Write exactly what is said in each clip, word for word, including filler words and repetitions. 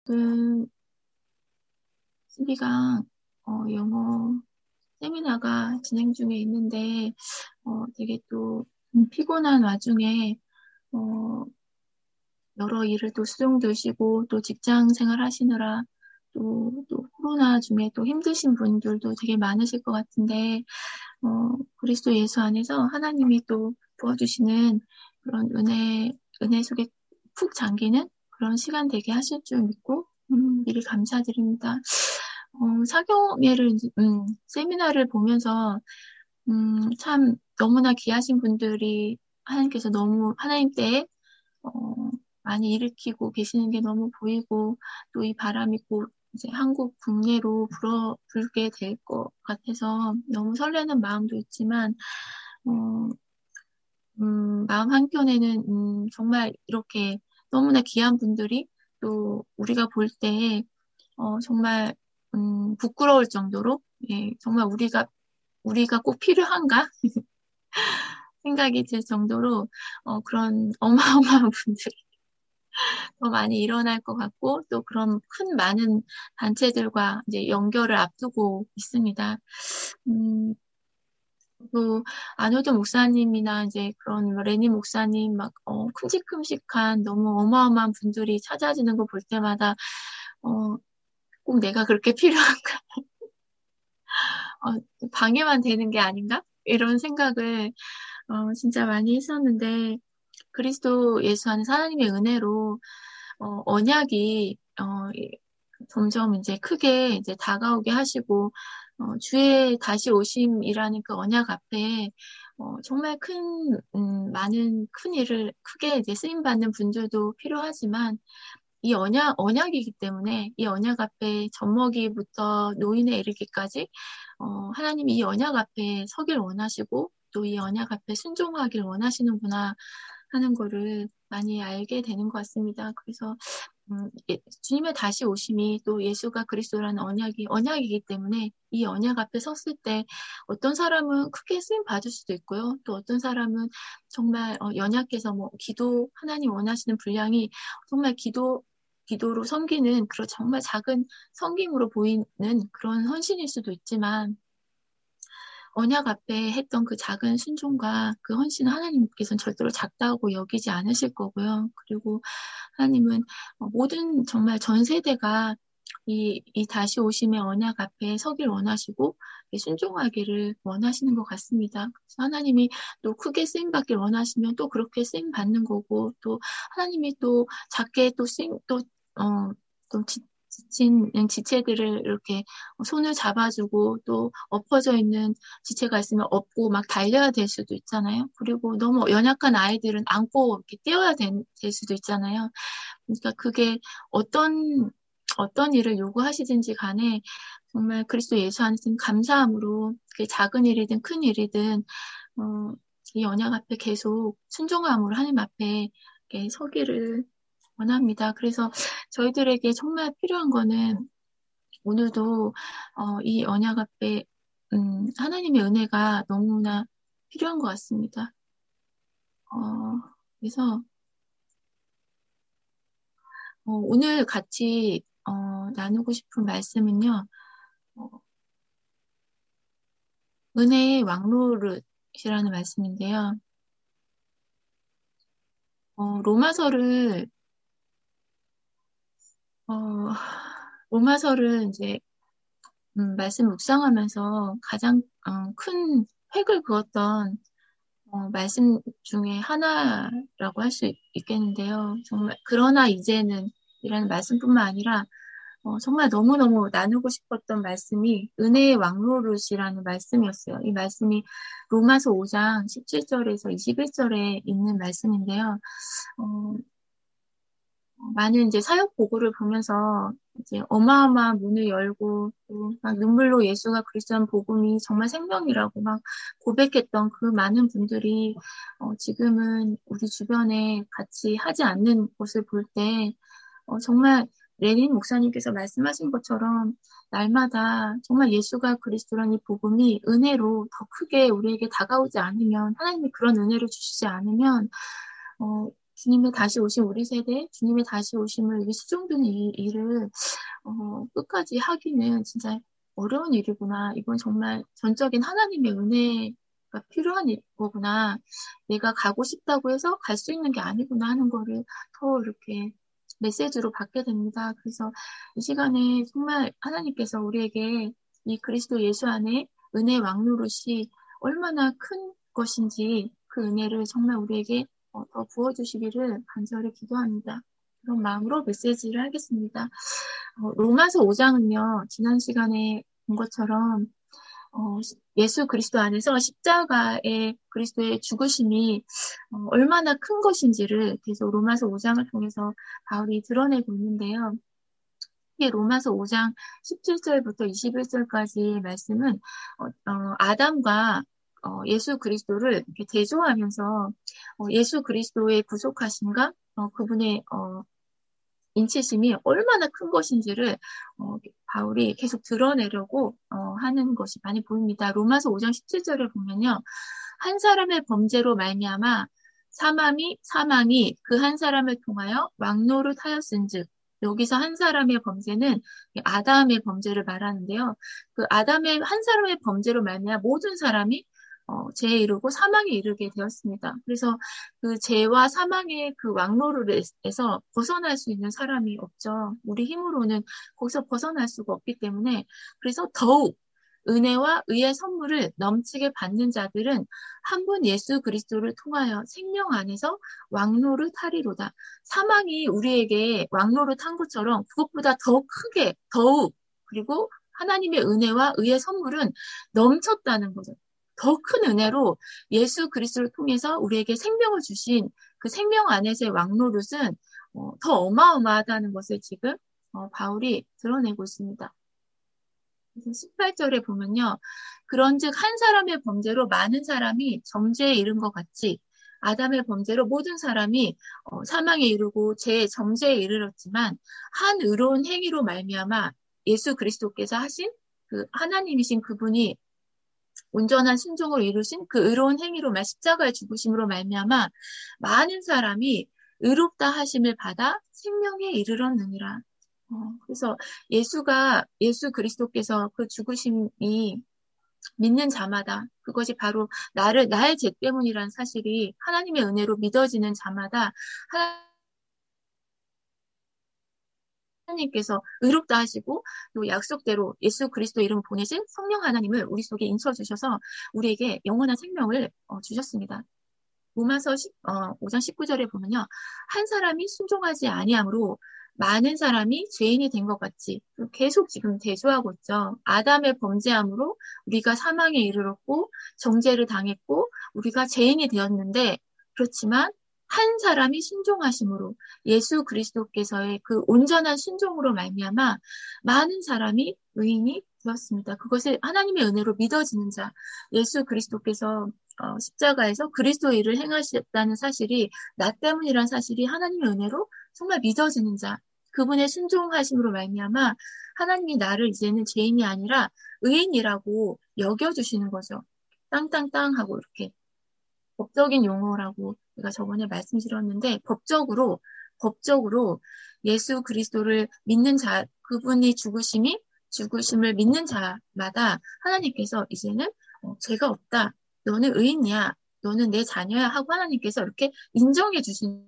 그 수비가 어, 영어 세미나가 진행 중에 있는데 어, 되게 또 피곤한 와중에 어, 여러 일을 또 수종드시고 또 직장 생활 하시느라 또, 또 코로나 중에 또 힘드신 분들도 되게 많으실 것 같은데 어, 그리스도 예수 안에서 하나님이 또 도와주시는 그런 은혜, 은혜 속에 푹 잠기는 그런 시간 되게 하실 줄 믿고 음, 미리 감사드립니다. 어, 사교회를, 이제, 음, 세미나를 보면서, 음, 참, 너무나 귀하신 분들이 하나님께서 너무, 하나님 때에, 어, 많이 일으키고 계시는 게 너무 보이고, 또 이 바람이 곧 이제 한국 국내로 불어, 불게 될 것 같아서 너무 설레는 마음도 있지만, 어, 음, 마음 한켠에는, 음, 정말 이렇게 너무나 귀한 분들이 또 우리가 볼 때, 어, 정말, 음, 부끄러울 정도로, 예, 정말 우리가, 우리가 꼭 필요한가? 생각이 들 정도로, 어, 그런 어마어마한 분들이 더 많이 일어날 것 같고, 또 그런 큰 많은 단체들과 이제 연결을 앞두고 있습니다. 음, 또, 아노드 목사님이나 이제 그런 뭐 레니 목사님 막, 어, 큼직큼직한 너무 어마어마한 분들이 찾아지는 거 볼 때마다, 어, 꼭 내가 그렇게 필요한가? 어, 방해만 되는 게 아닌가? 이런 생각을 어, 진짜 많이 했었는데 그리스도 예수 안에 하나님의 은혜로 어, 언약이 어, 이- 점점 이제 크게 이제 다가오게 하시고 어, 주의 다시 오심이라는 그 언약 앞에 어, 정말 큰 음, 많은 큰 일을 크게 이제 쓰임 받는 분들도 필요하지만 이 언약, 언약이기 때문에 이 언약 앞에 젖먹이부터 노인에 이르기까지 어, 하나님이 이 언약 앞에 서길 원하시고 또 이 언약 앞에 순종하길 원하시는구나 하는 거를 많이 알게 되는 것 같습니다. 그래서 음, 예, 주님의 다시 오심이 또 예수가 그리스도라는 언약이 언약이기 때문에 이 언약 앞에 섰을 때 어떤 사람은 크게 쓰임 받을 수도 있고요. 또 어떤 사람은 정말 어, 연약해서 뭐 기도 하나님 원하시는 분량이 정말 기도 기도로 섬기는 그런 정말 작은 섬김으로 보이는 그런 헌신일 수도 있지만 언약 앞에 했던 그 작은 순종과 그 헌신은 하나님께서는 절대로 작다고 여기지 않으실 거고요. 그리고 하나님은 모든 정말 전 세대가 이, 이 다시 오심의 언약 앞에 서길 원하시고 순종하기를 원하시는 것 같습니다. 그래서 하나님이 또 크게 쓰임받길 원하시면 또 그렇게 쓰임받는 거고 또 하나님이 또 작게 또 쓰임, 또, 어, 또 지, 지친 지체들을 이렇게 손을 잡아주고 또 엎어져 있는 지체가 있으면 업고 막 달려야 될 수도 있잖아요. 그리고 너무 연약한 아이들은 안고 이렇게 뛰어야 될, 될 수도 있잖아요. 그러니까 그게 어떤, 어떤 일을 요구하시든지 간에 정말 그리스도 예수 안에서 감사함으로 그게 작은 일이든 큰 일이든, 어, 이 언약 앞에 계속 순종함으로 하나님 앞에 이렇게 서기를 원합니다. 그래서 저희들에게 정말 필요한 거는 오늘도, 어, 이 언약 앞에, 음, 하나님의 은혜가 너무나 필요한 것 같습니다. 어, 그래서, 어, 오늘 같이, 어, 나누고 싶은 말씀은요, 어, 은혜의 왕노릇이라는 말씀인데요. 어, 로마서를, 어, 로마서를 이제, 음, 말씀 묵상하면서 가장, 어, 큰 획을 그었던, 어, 말씀 중에 하나라고 할 수 있겠는데요. 정말, 그러나 이제는, 이라는 말씀뿐만 아니라, 어, 정말 너무너무 나누고 싶었던 말씀이 은혜의 왕노릇이라는 말씀이었어요. 이 말씀이 로마서 오 장 십칠 절에서 이십일 절에 있는 말씀인데요. 어, 많은 이제 사역 보고를 보면서 이제 어마어마한 문을 열고 또 막 눈물로 예수가 그리스도한 복음이 정말 생명이라고 막 고백했던 그 많은 분들이 어, 지금은 우리 주변에 같이 하지 않는 것을 볼 때, 어, 정말 레닌 목사님께서 말씀하신 것처럼 날마다 정말 예수가 그리스도라는 이 복음이 은혜로 더 크게 우리에게 다가오지 않으면 하나님이 그런 은혜를 주시지 않으면 어, 주님의 다시 오심 우리 세대 주님의 다시 오심을 위해 수종드는 이 일을 어, 끝까지 하기는 진짜 어려운 일이구나. 이건 정말 전적인 하나님의 은혜가 필요한 일- 거구나. 내가 가고 싶다고 해서 갈 수 있는 게 아니구나 하는 거를 더 이렇게 메시지로 받게 됩니다. 그래서 이 시간에 정말 하나님께서 우리에게 이 그리스도 예수 안에 은혜 왕노릇이 얼마나 큰 것인지 그 은혜를 정말 우리에게 어, 더 부어주시기를 간절히 기도합니다. 그런 마음으로 메시지를 하겠습니다. 어, 로마서 오 장은요, 지난 시간에 본 것처럼, 어, 예수 그리스도 안에서 십자가의 그리스도의 죽으심이 어, 얼마나 큰 것인지를 계속 로마서 오 장을 통해서 바울이 드러내고 있는데요. 이 로마서 오 장 십칠 절부터 이십일 절까지 말씀은 어, 어, 아담과 어, 예수 그리스도를 이렇게 대조하면서 어, 예수 그리스도의 구속하심과 어, 그분의 어, 인치심이 얼마나 큰 것인지를 어, 바울이 계속 드러내려고 어, 하는 것이 많이 보입니다. 로마서 오 장 십칠 절을 보면요. 한 사람의 범죄로 말미암아 사망이 사망이 그 한 사람을 통하여 왕노릇하였은즉 여기서 한 사람의 범죄는 아담의 범죄를 말하는데요. 그 아담의 한 사람의 범죄로 말미암아 모든 사람이 어, 죄에 이르고 사망에 이르게 되었습니다. 그래서 그 죄와 사망의 그 왕노릇에서 벗어날 수 있는 사람이 없죠. 우리 힘으로는 거기서 벗어날 수가 없기 때문에 그래서 더욱 은혜와 의의 선물을 넘치게 받는 자들은 한 분 예수 그리스도를 통하여 생명 안에서 왕노릇 하리로다. 사망이 우리에게 왕노릇 한 것처럼 그것보다 더 크게 더욱 그리고 하나님의 은혜와 의의 선물은 넘쳤다는 거죠. 더 큰 은혜로 예수 그리스도를 통해서 우리에게 생명을 주신 그 생명 안에서의 왕노릇은 어, 더 어마어마하다는 것을 지금 어, 바울이 드러내고 있습니다. 그래서 십팔 절에 보면요. 그런즉 한 사람의 범죄로 많은 사람이 정죄에 이른 것 같이 아담의 범죄로 모든 사람이 어, 사망에 이르고 죄의 정죄에 이르렀지만 한 의로운 행위로 말미암아 예수 그리스도께서 하신 그 하나님이신 그분이 온전한 순종을 이루신 그 의로운 행위로 말 십자가의 죽으심으로 말미암아 많은 사람이 의롭다 하심을 받아 생명에 이르렀느니라. 어, 그래서 예수가 예수 그리스도께서 그 죽으심이 믿는 자마다 그것이 바로 나를 나의 죄 때문이라는 사실이 하나님의 은혜로 믿어지는 자마다 하나님께서 의롭다 하시고 또 약속대로 예수 그리스도 이름 보내신 성령 하나님을 우리 속에 인쳐 주셔서 우리에게 영원한 생명을 어, 주셨습니다. 로마서 어, 오 장 십구 절에 보면요. 한 사람이 순종하지 아니함으로 많은 사람이 죄인이 된 것 같이 계속 지금 대조하고 있죠. 아담의 범죄함으로 우리가 사망에 이르렀고 정죄를 당했고 우리가 죄인이 되었는데 그렇지만 한 사람이 순종하심으로 예수 그리스도께서의 그 온전한 순종으로 말미암아 많은 사람이 의인이 되었습니다. 그것을 하나님의 은혜로 믿어지는 자, 예수 그리스도께서 어, 십자가에서 그리스도의 일을 행하셨다는 사실이 나 때문이란 사실이 하나님의 은혜로 정말 믿어지는 자, 그분의 순종하심으로 말미암아 하나님이 나를 이제는 죄인이 아니라 의인이라고 여겨주시는 거죠. 땅땅땅 하고 이렇게 법적인 용어라고 제가 저번에 말씀드렸는데 법적으로 법적으로 예수 그리스도를 믿는 자, 그분이 죽으심이 죽으심을 믿는 자마다 하나님께서 이제는 어, 죄가 없다. 너는 의인이야. 너는 내 자녀야 하고 하나님께서 이렇게 인정해 주시는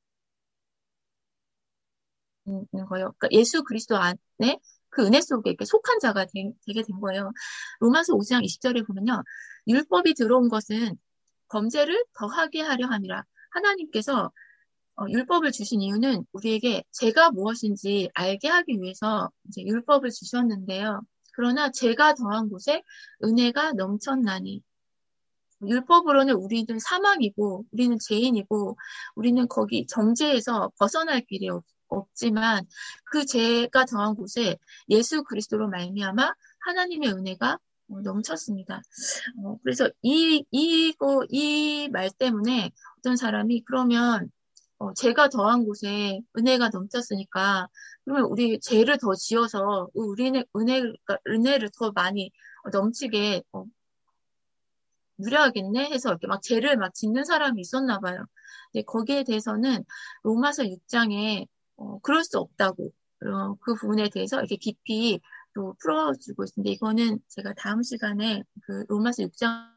거예요. 그러니까 예수 그리스도 안에 그 은혜 속에 이렇게 속한 자가 되, 되게 된 거예요. 로마서 오 장 이십 절에 보면요. 율법이 들어온 것은 범죄를 더하게 하려 함이라. 하나님께서 어, 율법을 주신 이유는 우리에게 죄가 무엇인지 알게 하기 위해서 이제 율법을 주셨는데요. 그러나 죄가 더한 곳에 은혜가 넘쳤나니 율법으로는 우리는 사망이고 우리는 죄인이고 우리는 거기 정죄에서 벗어날 길이 없, 없지만 그 죄가 더한 곳에 예수 그리스도로 말미암아 하나님의 은혜가 어, 넘쳤습니다. 어, 그래서 이 이거 이 말 때문에 어떤 사람이 그러면 어, 죄가 더한 곳에 은혜가 넘쳤으니까 그러면 우리 죄를 더 지어서 우리는 은혜 은혜를 더 많이 넘치게 어, 무려하겠네 해서 이렇게 막 죄를 막 짓는 사람이 있었나 봐요. 근데 거기에 대해서는 로마서 육 장에 어, 그럴 수 없다고 어, 그 부분에 대해서 이렇게 깊이 또 풀어주고 있는데 이거는 제가 다음 시간에 그 로마서 육 장을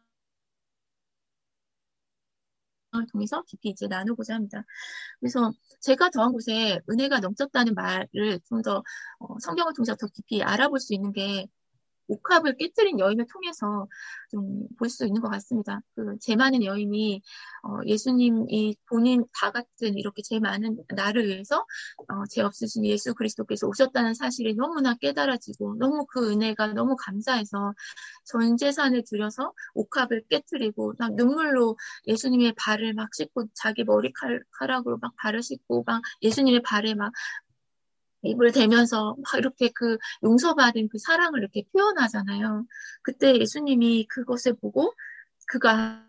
통해서 깊이 이제 나누고자 합니다. 그래서 제가 더한 곳에 은혜가 넘쳤다는 말을 좀 더 어, 성경을 통해서 더 깊이 알아볼 수 있는 게 옥합을 깨뜨린 여인을 통해서 좀 볼 수 있는 것 같습니다. 그 죄 많은 여인이 어, 예수님이 본인 다 같은 이렇게 죄 많은 나를 위해서 어, 죄 없으신 예수 그리스도께서 오셨다는 사실이 너무나 깨달아지고 너무 그 은혜가 너무 감사해서 전 재산을 들여서 옥합을 깨뜨리고 막 눈물로 예수님의 발을 막 씻고 자기 머리카락으로 막 발을 씻고 막 예수님의 발에 막 입을 대면서 막 이렇게 그 용서받은 그 사랑을 이렇게 표현하잖아요. 그때 예수님이 그것을 보고 그가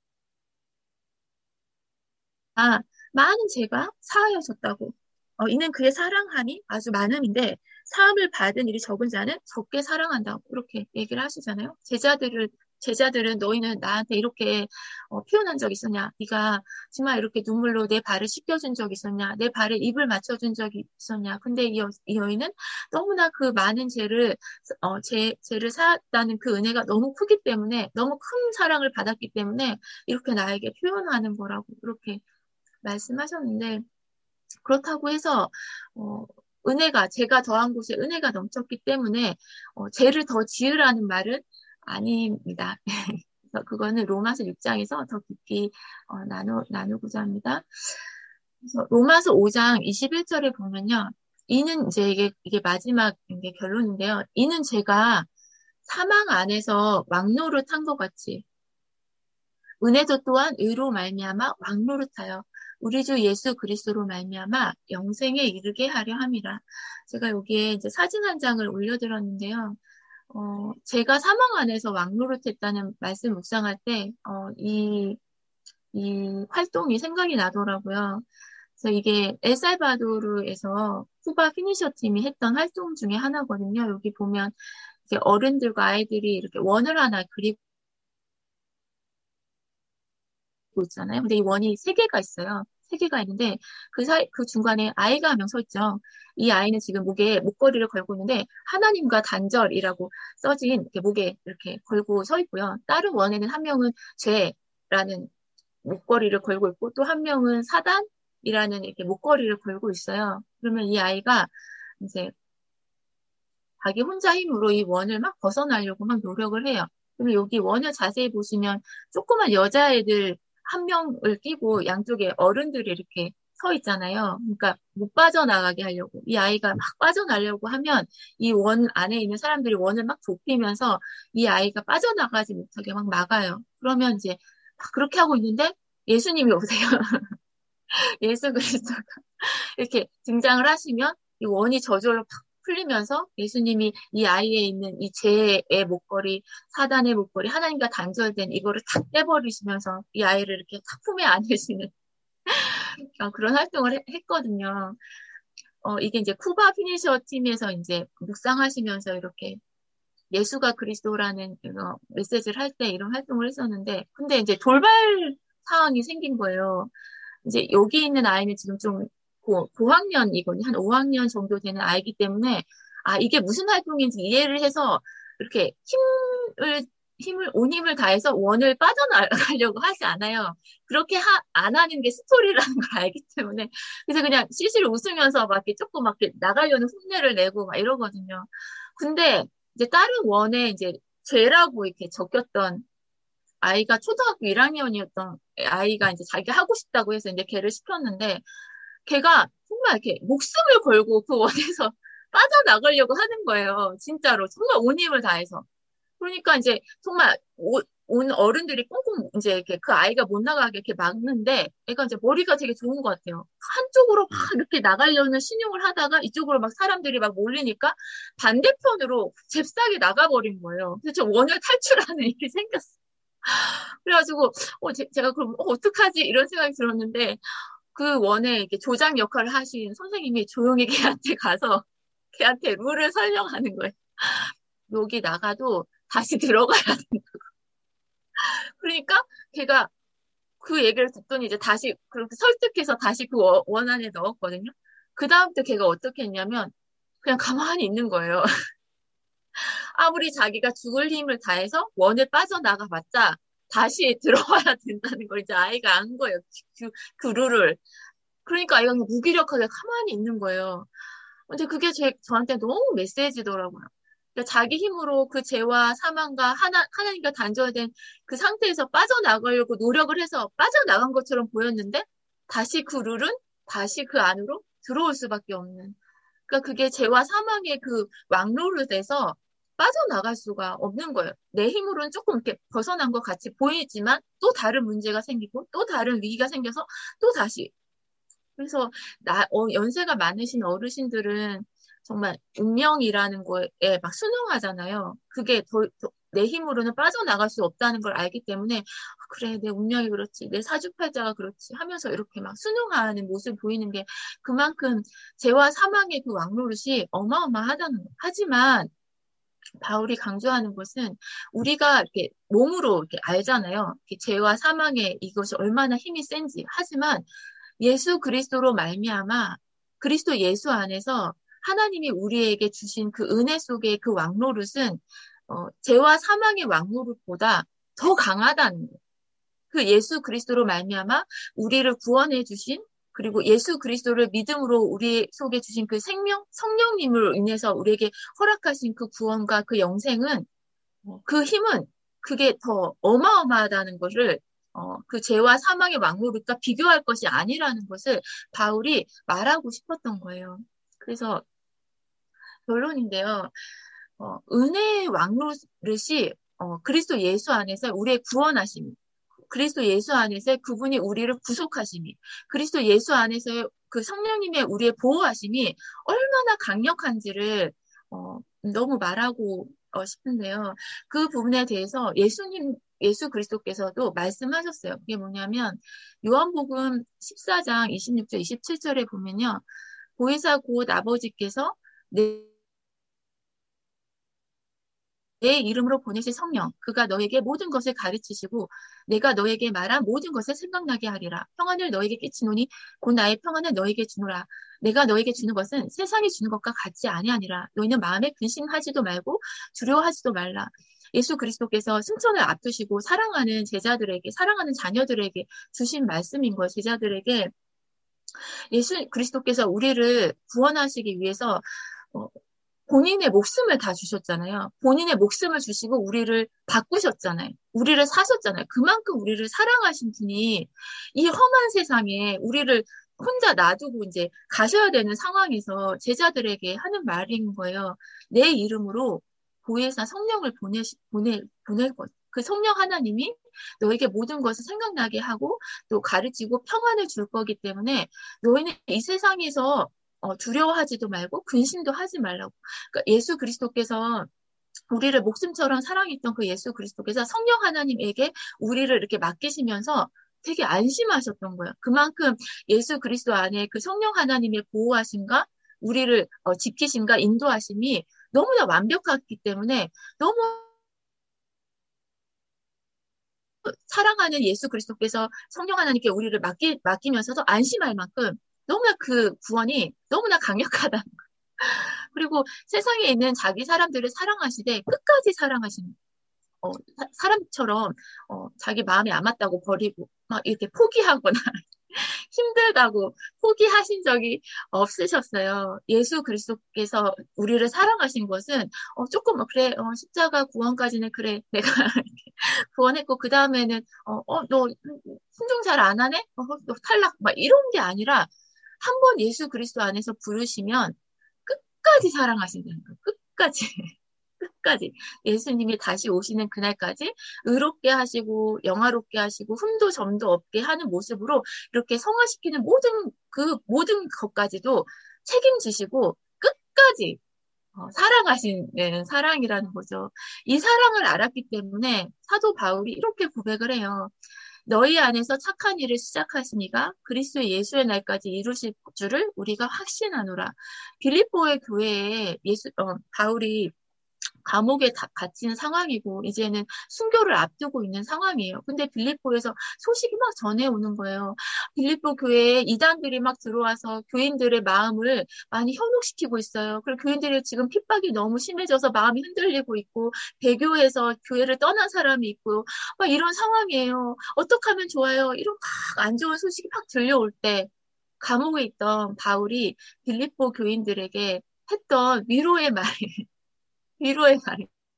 아, 많은 죄가 사하여졌다고. 어, 이는 그의 사랑함이 아주 많음인데 사함을 받은 일이 적은 자는 적게 사랑한다고 이렇게 얘기를 하시잖아요. 제자들을 제자들은 너희는 나한테 이렇게 어, 표현한 적 있었냐? 네가 정말 이렇게 눈물로 내 발을 씻겨준 적 있었냐? 내 발에 입을 맞춰준 적이 있었냐? 근데 이, 여, 이 여인은 너무나 그 많은 죄를 어, 죄, 죄를 사았다는 그 은혜가 너무 크기 때문에 너무 큰 사랑을 받았기 때문에 이렇게 나에게 표현하는 거라고 이렇게 말씀하셨는데 그렇다고 해서 어, 은혜가 제가 더한 곳에 은혜가 넘쳤기 때문에 어, 죄를 더 지으라는 말은 아닙니다. 그래서 그거는 로마서 육 장에서 더 깊이 어, 나누, 나누고자 합니다. 그래서 로마서 오 장 이십일 절에 보면요. 이는 이제 이게, 이게 마지막 이게 결론인데요. 이는 제가 사망 안에서 왕노릇한 것 같이 은혜도 또한 의로 말미암아 왕노릇하여 우리 주 예수 그리스도로 말미암아 영생에 이르게 하려 함이라. 제가 여기에 이제 사진 한 장을 올려드렸는데요. 어, 제가 사망 안에서 왕노릇했다는 말씀 묵상할 때, 어, 이, 이 활동이 생각이 나더라고요. 그래서 이게 엘살바도르에서 쿠바 피니셔 팀이 했던 활동 중에 하나거든요. 여기 보면 이렇게 어른들과 아이들이 이렇게 원을 하나 그리고 있잖아요. 근데 이 원이 세 개가 있어요. 세 개가 있는데 그 사이 그 중간에 아이가 한 명 서 있죠. 이 아이는 지금 목에 목걸이를 걸고 있는데 하나님과 단절이라고 써진 이렇게 목에 이렇게 걸고 서 있고요. 다른 원에는 한 명은 죄라는 목걸이를 걸고 있고 또 한 명은 사단이라는 이렇게 목걸이를 걸고 있어요. 그러면 이 아이가 이제 자기 혼자 힘으로 이 원을 막 벗어나려고 막 노력을 해요. 그러면 여기 원을 자세히 보시면 조그만 여자애들 한 명을 끼고 양쪽에 어른들이 이렇게 서 있잖아요. 그러니까 못 빠져나가게 하려고. 이 아이가 막 빠져나가려고 하면 이 원 안에 있는 사람들이 원을 막 좁히면서 이 아이가 빠져나가지 못하게 막 막아요. 그러면 이제 막 그렇게 하고 있는데 예수님이 오세요. 예수 그리스도가 이렇게 등장을 하시면 이 원이 저절로 팍 풀리면서 예수님이 이 아이에 있는 이 죄의 목걸이, 사단의 목걸이, 하나님과 단절된 이거를 탁 떼버리시면서 이 아이를 이렇게 탁 품에 안으시는 그런 활동을 해- 했거든요. 어, 이게 이제 쿠바 피니셔 팀에서 이제 묵상하시면서 이렇게 예수가 그리스도라는 어, 메시지를 할 때 이런 활동을 했었는데, 근데 이제 돌발 상황이 생긴 거예요. 이제 여기 있는 아이는 지금 좀 고, 고학년이거든요. 한 오 학년 정도 되는 아이기 때문에, 아, 이게 무슨 활동인지 이해를 해서, 이렇게 힘을, 힘을, 온 힘을 다해서 원을 빠져나가려고 하지 않아요. 그렇게 하, 안 하는 게 스토리라는 걸 알기 때문에. 그래서 그냥 실실 웃으면서 막 이렇게 조금 막 이렇게 나가려는 흉내를 내고 막 이러거든요. 근데 이제 다른 원에 이제 죄라고 이렇게 적혔던 아이가 초등학교 일 학년이었던 아이가 이제 자기가 하고 싶다고 해서 이제 걔를 시켰는데 걔가 정말 이렇게 목숨을 걸고 그 원에서 빠져나가려고 하는 거예요. 진짜로. 정말 온 힘을 다해서. 그러니까 이제 정말 오, 온 어른들이 꽁꽁 이제 이렇게 그 아이가 못 나가게 이렇게 막는데 애가 이제 머리가 되게 좋은 것 같아요. 한쪽으로 막 이렇게 나가려는 신용을 하다가 이쪽으로 막 사람들이 막 몰리니까 반대편으로 잽싸게 나가버린 거예요. 그래서 저 원을 탈출하는 일이 생겼어요. 그래가지고 어, 제, 가 그럼 어, 어떡하지 이런 생각이 들었는데 그 원에 이렇게 조장 역할을 하신 선생님이 조용히 걔한테 가서 걔한테 룰을 설명하는 거예요. 여기 나가도 다시 들어가야 된다. 그러니까 걔가 그 얘기를 듣더니 이제 다시 그렇게 설득해서 다시 그 원- 원안에 넣었거든요. 그 다음부터 걔가 어떻게 했냐면 그냥 가만히 있는 거예요. 아무리 자기가 죽을 힘을 다해서 원에 빠져나가봤자 다시 들어와야 된다는 걸 이제 아이가 안 거예요. 그, 그 룰을. 그러니까 아이가 그냥 무기력하게 가만히 있는 거예요. 근데 그게 제, 저한테 너무 메시지더라고요. 그러니까 자기 힘으로 그 죄와 사망과 하나, 하나님과 단절된 그 상태에서 빠져나가려고 노력을 해서 빠져나간 것처럼 보였는데 다시 그 룰은 다시 그 안으로 들어올 수밖에 없는. 그러니까 그게 죄와 사망의 그 왕로로 돼서 빠져나갈 수가 없는 거예요. 내 힘으로는 조금 이렇게 벗어난 것 같이 보이지만 또 다른 문제가 생기고 또 다른 위기가 생겨서 또 다시. 그래서 나, 어, 연세가 많으신 어르신들은 정말 운명이라는 거에 막 순응하잖아요. 그게 더, 더- 내 힘으로는 빠져나갈 수 없다는 걸 알기 때문에 아, 그래 내 운명이 그렇지 내 사주팔자가 그렇지 하면서 이렇게 막 순응하는 모습을 보이는 게 그만큼 죄와 사망의 그 왕노릇이 어마어마하다는 거예요. 하지만 바울이 강조하는 것은 우리가 이렇게 몸으로 이렇게 알잖아요. 이렇게 죄와 사망의 이것이 얼마나 힘이 센지. 하지만 예수 그리스도로 말미암아 그리스도 예수 안에서 하나님이 우리에게 주신 그 은혜 속의 그 왕노릇은 어, 죄와 사망의 왕노릇보다 더 강하다는 거예요. 그 예수 그리스도로 말미암아 우리를 구원해 주신 그리고 예수 그리스도를 믿음으로 우리 속에 주신 그 생명 성령님을 인해서 우리에게 허락하신 그 구원과 그 영생은 어, 그 힘은 그게 더 어마어마하다는 것을 어, 그 죄와 사망의 왕노릇과 비교할 것이 아니라는 것을 바울이 말하고 싶었던 거예요. 그래서 결론인데요. 어, 은혜의 왕노릇이 어, 그리스도 예수 안에서 우리의 구원하심, 그리스도 예수 안에서 그분이 우리를 구속하심이, 그리스도 예수 안에서의 그 성령님의 우리의 보호하심이 얼마나 강력한지를 어, 너무 말하고 어, 싶은데요. 그 부분에 대해서 예수님, 예수 그리스도께서도 말씀하셨어요. 그게 뭐냐면 요한복음 십사 장 이십육 절 이십칠 절에 보면요. 보혜사 곧 아버지께서 내 내 이름으로 보내실 성령, 그가 너에게 모든 것을 가르치시고 내가 너에게 말한 모든 것을 생각나게 하리라. 평안을 너에게 끼치노니 곧 나의 평안을 너에게 주노라. 내가 너에게 주는 것은 세상이 주는 것과 같지 아니하니라. 너희는 마음에 근심하지도 말고 두려워하지도 말라. 예수 그리스도께서 승천을 앞두시고 사랑하는 제자들에게, 사랑하는 자녀들에게 주신 말씀인 거예요. 제자들에게 예수 그리스도께서 우리를 구원하시기 위해서 어, 본인의 목숨을 다 주셨잖아요. 본인의 목숨을 주시고 우리를 바꾸셨잖아요. 우리를 사셨잖아요. 그만큼 우리를 사랑하신 분이 이 험한 세상에 우리를 혼자 놔두고 이제 가셔야 되는 상황에서 제자들에게 하는 말인 거예요. 내 이름으로 보혜사 성령을 보내, 보내, 보낼 것. 그 성령 하나님이 너에게 모든 것을 생각나게 하고 또 가르치고 평안을 줄 거기 때문에 너희는 이 세상에서 어, 두려워하지도 말고 근심도 하지 말라고. 그러니까 예수 그리스도께서 우리를 목숨처럼 사랑했던 그 예수 그리스도께서 성령 하나님에게 우리를 이렇게 맡기시면서 되게 안심하셨던 거예요. 그만큼 예수 그리스도 안에 그 성령 하나님의 보호하심과 우리를 어, 지키심과 인도하심이 너무나 완벽하기 때문에 너무 사랑하는 예수 그리스도께서 성령 하나님께 우리를 맡기, 맡기면서도 안심할 만큼 너무나 그 구원이 너무나 강력하다. 그리고 세상에 있는 자기 사람들을 사랑하시되 끝까지 사랑하시는 어, 사, 사람처럼 어, 자기 마음에 안 맞다고 버리고 막 이렇게 포기하거나 힘들다고 포기하신 적이 없으셨어요. 예수 그리스도께서 우리를 사랑하신 것은 어, 조금 어, 그래 어, 십자가 구원까지는 그래 내가 구원했고 그 다음에는 어, 어, 너 순종 잘 안 하네? 어, 너 탈락 막 이런 게 아니라 한 번 예수 그리스도 안에서 부르시면 끝까지 사랑하신다는 거. 끝까지. 끝까지. 예수님이 다시 오시는 그날까지 의롭게 하시고 영화롭게 하시고 흠도 점도 없게 하는 모습으로 이렇게 성화시키는 모든 그 모든 것까지도 책임지시고 끝까지 어, 사랑하시는 사랑이라는 거죠. 이 사랑을 알았기 때문에 사도 바울이 이렇게 고백을 해요. 너희 안에서 착한 일을 시작하시니가 그리스도 예수의 날까지 이루실 줄을 우리가 확신하노라. 빌립보의 교회에 예수 어, 바울이 감옥에 다- 갇힌 상황이고 이제는 순교를 앞두고 있는 상황이에요. 근데 빌립보에서 소식이 막 전해오는 거예요. 빌립보 교회에 이단들이 막 들어와서 교인들의 마음을 많이 현혹시키고 있어요. 그리고 교인들이 지금 핍박이 너무 심해져서 마음이 흔들리고 있고 배교에서 교회를 떠난 사람이 있고 막 이런 상황이에요. 어떻게 하면 좋아요? 이런 막 안 좋은 소식이 막 들려올 때 감옥에 있던 바울이 빌립보 교인들에게 했던 위로의 말, 위로의 말,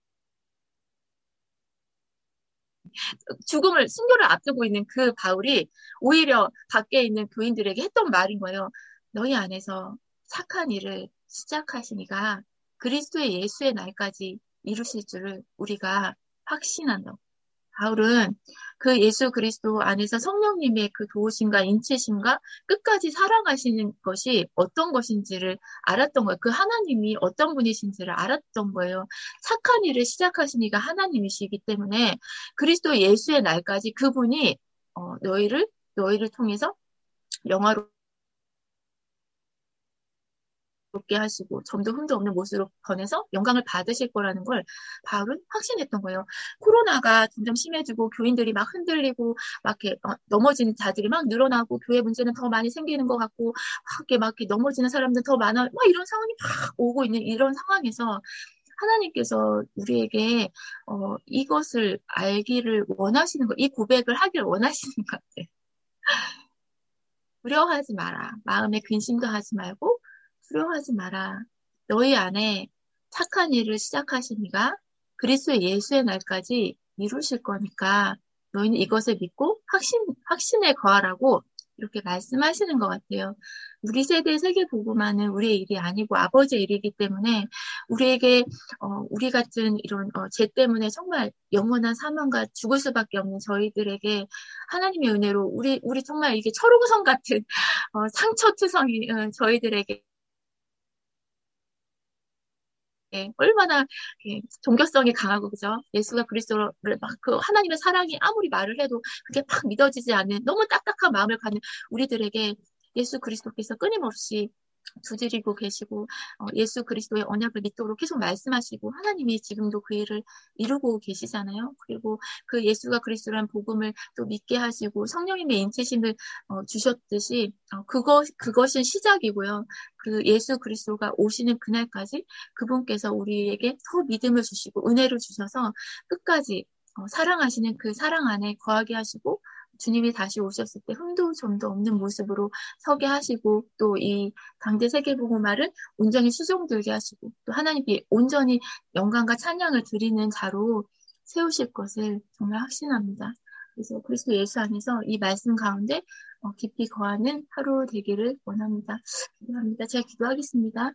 죽음을, 순교를 앞두고 있는 그 바울이 오히려 밖에 있는 교인들에게 했던 말인 거예요. 너희 안에서 착한 일을 시작하시니까 그리스도의 예수의 날까지 이루실 줄을 우리가 확신한다. 바울은 그 예수 그리스도 안에서 성령님의 그 도우심과 인치심과 끝까지 사랑하시는 것이 어떤 것인지를 알았던 거예요. 그 하나님이 어떤 분이신지를 알았던 거예요. 착한 일을 시작하시니까 하나님이시기 때문에 그리스도 예수의 날까지 그분이 어, 너희를 너희를 통해서 영화로 게 하시고 점도 흠도 없는 모습으로 변해서 영광을 받으실 거라는 걸 바울은 확신했던 거예요. 코로나가 점점 심해지고 교인들이 막 흔들리고 막 이렇게 어, 넘어지는 자들이 막 늘어나고 교회 문제는 더 많이 생기는 것 같고 막 이렇게 막 이렇게 넘어지는 사람들 더 많아. 막 이런 상황이 막 오고 있는 이런 상황에서 하나님께서 우리에게 어, 이것을 알기를 원하시는 거, 이 고백을 하기를 원하시는 것 같아요. 두려워하지 마라. 마음에 근심도 하지 말고 두려워하지 마라. 너희 안에 착한 일을 시작하신 이가 그리스도의 예수의 날까지 이루실 거니까 너희는 이것을 믿고 확신, 확신에 거하라고 이렇게 말씀하시는 것 같아요. 우리 세대 세계복음화는 우리의 일이 아니고 아버지의 일이기 때문에 우리에게 어, 우리 같은 이런 어, 죄 때문에 정말 영원한 사망과 죽을 수밖에 없는 저희들에게 하나님의 은혜로 우리 우리 정말 이게 철옹성 같은 어, 상처투성이 어, 저희들에게 얼마나 예, 종교성이 강하고 그죠? 예수가 그리스도를 막 그 하나님의 사랑이 아무리 말을 해도 그게 막 믿어지지 않는 너무 딱딱한 마음을 갖는 우리들에게 예수 그리스도께서 끊임없이 두드리고 계시고 어, 예수 그리스도의 언약을 믿도록 계속 말씀하시고 하나님이 지금도 그 일을 이루고 계시잖아요. 그리고 그 예수가 그리스도란 복음을 또 믿게 하시고 성령님의 인치심을 어, 주셨듯이 어, 그것 그것은 시작이고요. 그 예수 그리스도가 오시는 그날까지 그분께서 우리에게 더 믿음을 주시고 은혜를 주셔서 끝까지 어, 사랑하시는 그 사랑 안에 거하게 하시고 주님이 다시 오셨을 때 흠도 점도 없는 모습으로 서게 하시고 또 이 강제 세계복음화를 온전히 수종들게 하시고 또 하나님께 온전히 영광과 찬양을 드리는 자로 세우실 것을 정말 확신합니다. 그래서 그리스도 예수 안에서 이 말씀 가운데 어, 깊이 거하는 하루 되기를 원합니다. 기도합니다. 제가 기도하겠습니다.